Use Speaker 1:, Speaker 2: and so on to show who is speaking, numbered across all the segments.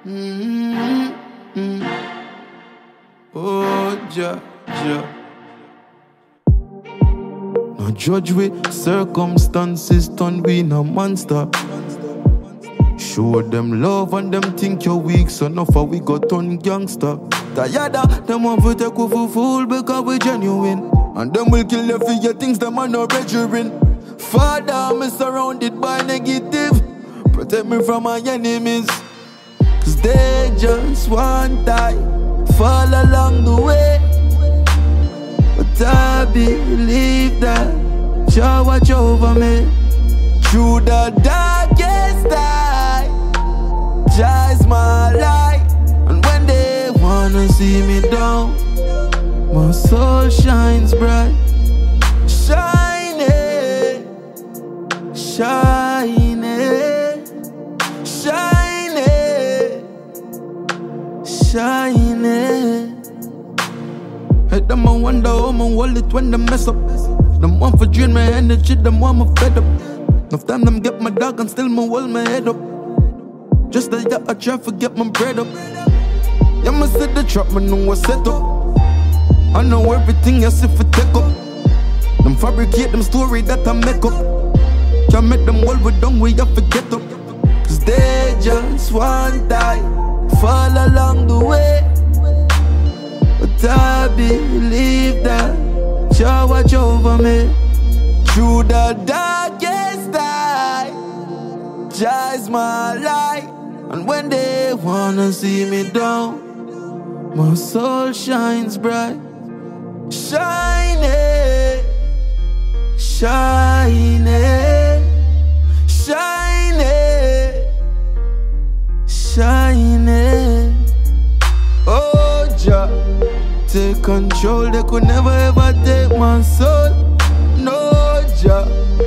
Speaker 1: Mm-hmm. Oh, Jah, Jah. No judge with circumstances, turn we no monster. Show them love and them think you're weak, so enough for we got turn gangster. Tired them want to take you for fool because we genuine. And them will kill you for your things, them are no registering. Father, I'm surrounded by negative. Protect me from my enemies, cause they just want die, fall along the way. But I believe that Jah watch over me through the darkest night. Jah is my light, and when they wanna see me down, my soul shines bright. Shining, shining, shining, shining. Hey, them I wonder how my wallet when they mess up. Them want for drain my energy, them want me fed up. Enough time them get my dog and still me hold my head up. Just like that I try to get my bread up. Yeah, me see the trap, me know what's set up. I know everything else if it take up. Them fabricate them story that I make up. Can't make them all with done, we have to get up. Cause they just want die, fall along the way. But I believe that Jah watch over me through the darkest night. Jah is my light, and when they wanna see me down, my soul shines bright. Shining, shining, shining, shining. Oh, Jah, take control, they could never ever take my soul. No, Jah,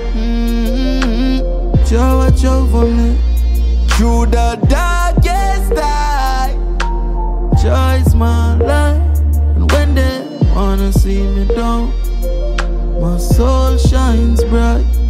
Speaker 1: Jah watch over me through the darkest night. Jah is my light, and when they wanna see me down, my soul shines bright.